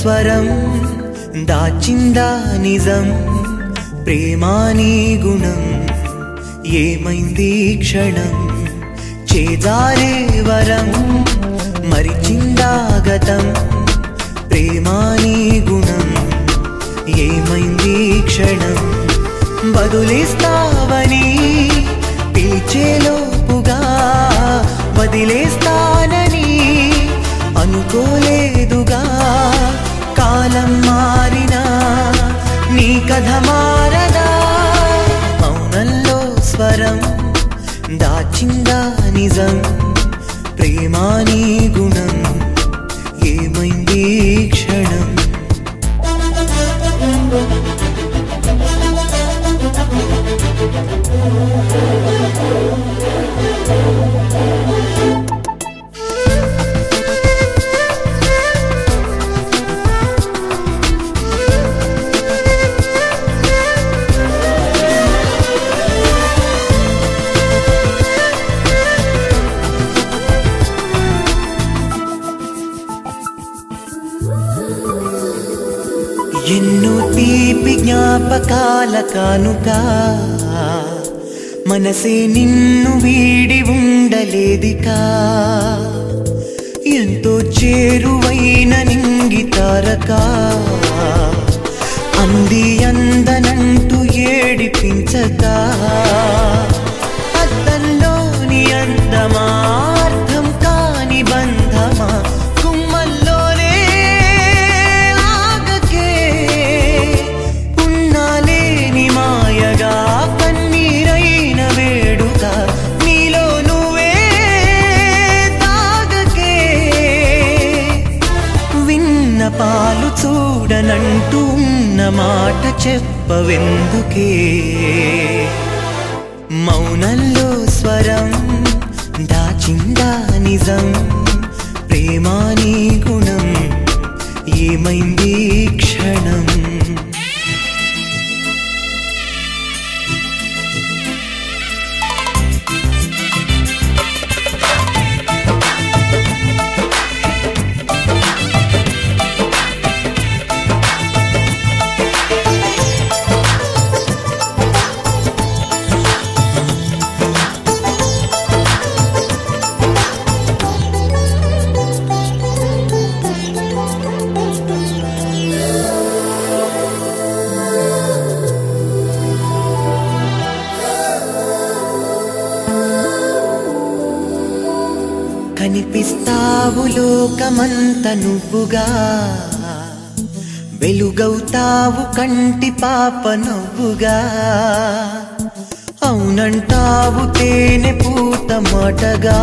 స్వరం దాచిందా నిజం ప్రేమాని గుణం ఏమైంది క్షణం చేజారే వరం మరిచిందా గతం ప్రేమాని గుణం ఏమైంది క్షణం బదులిస్తావని పిలిచేలోపుగా వదిలేస్తానని అనుకోలేదుగా కాలం మారినా నీ కథ మారదా మౌనంలో స్వరం దాచిందా నిజం ప్రేమాని గుణం ఏమైంది క్షణం ఎన్నో తీపి జ్ఞాపకాల కానుక మనసే నిన్ను వీడి ఉండలేదికా ఎంతో చేరువైన నింగితారక అంది అందనంటూ ఏడిపించగా అద్దంలోని అందమా అర్థం కాని బంధమా పాలు చూడనంటూ ఉన్న మాట చెప్పవెందుకే మౌనంలో స్వరం దాచిందా నిజం ప్రేమాని గుణం ఏమైంది క్షణం కనిపిస్తావు లోకమంత నువ్వుగా వెలుగవుతావు కంటి పాప నవ్వుగా అవునంటావు తేనె పూత మాటగా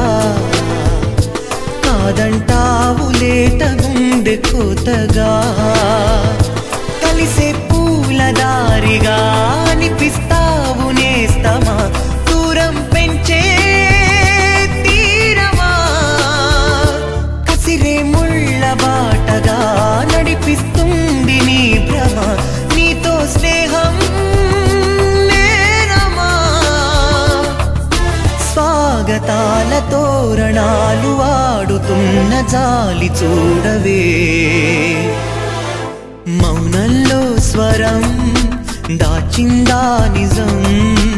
కాదంటావు లేత గుండె కోతగా కలిసే పూల దారిగా అనిపిస్తావు నేస్తమా దూరం పెంచే బాటగా నడిపిస్తుంది నీ భ్రమ నీతో స్నేహం నేరమా స్వాగతాల తోరణాలు ఆడుతున్న జాలి చూడవే మౌనంలో స్వరం దాచిందా నిజం